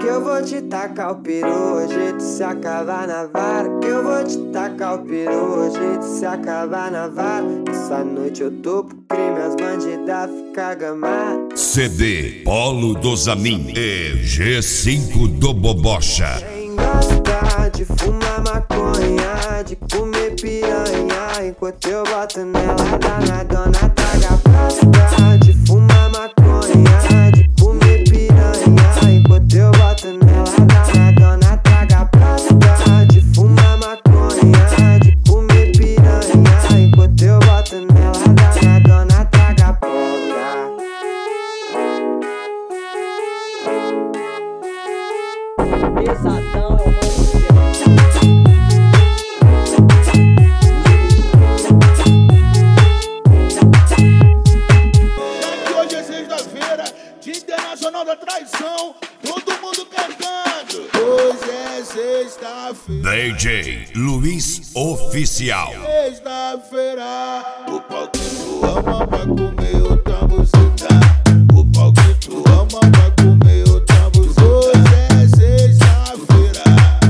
eu vou te tacar o peru, hoje tu se acabar na vara. Que eu vou te tacar o peru, hoje tu se acabar na vara. Essa noite eu tô pro crime, as bandidas ficam gamadas. CD Polo do Zamin e G5 do Bobocha. Quem gosta de fumar maconha, de comer piranha, enquanto eu boto nela, danadona traga pasta. De fumar maconha, de comer piranha, enquanto eu boto nela, danadona traga pasta. De fumar maconha, de comer piranha, enquanto eu boto nela, danadona traga polga. Pesadão, Hoje é sexta-feira, Dia Internacional da Traição, todo mundo cantando. Hoje é sexta-feira, DJ Luiz Oficial. sexta-feira. O pau que tu ama vai comer outra buceta. O pau que tu ama vai comer outra buceta. Hoje é sexta-feira.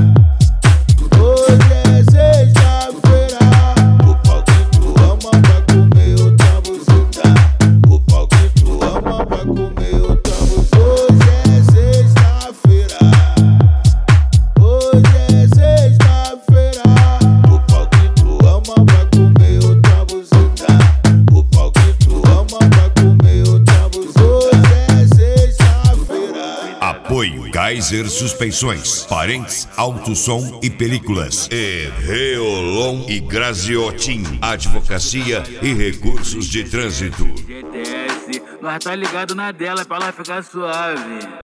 Hoje é sexta-feira. O pau que tu ama vai comer outra buceta. O pau que tu ama vai comer outra buceta. Hoje é sexta-feira. Hoje é sexta-feira. O pau que tu ama vai comer outra buceta. O pau que tu ama vai comer outra buceta. Hoje é sexta-feira. Apoio Kaiser Suspensões, Parentes, Alto Som e Películas. E Reolon e Graziotin, Advocacia e Recursos de Trânsito. GTS, nós tá ligado na dela pra ela ficar suave.